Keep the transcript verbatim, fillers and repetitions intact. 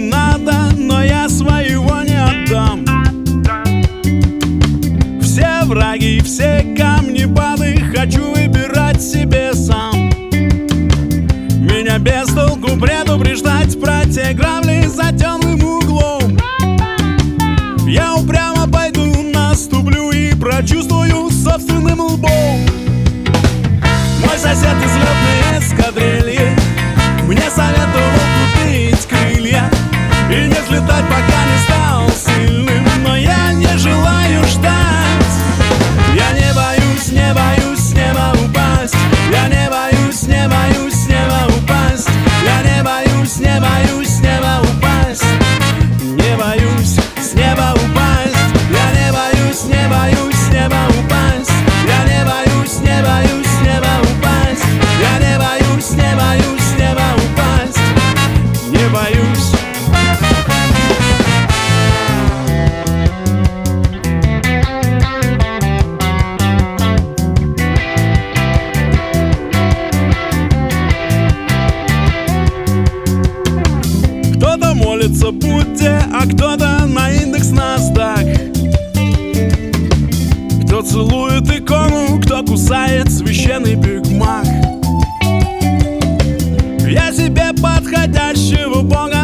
надо, но я своего не отдам. Все враги, все камни бады хочу выбирать себе сам. Меня без толку предупреждать про те грабли за темным углом. Я упрямо пойду, наступлю и прочувствую собственным лбом. Мой сосед из летной эскадрильи мне советовал купить крылья и не взлетать, пока не стал сильным. Но я не желаю ждать. Я не боюсь, не боюсь с неба упасть. Я не боюсь, не боюсь с неба упасть. Я не боюсь, не боюсь с неба упасть. Не боюсь с неба упасть. Я не боюсь, не боюсь с неба упасть. Я не боюсь, не боюсь с неба упасть. Я не боюсь, не боюсь с неба упасть. Не боюсь. Кто-то молится Будде, а кто-то на индекс NASDAQ. Кто целует икону, кто кусает священный бигмак. Я себе подходящего бога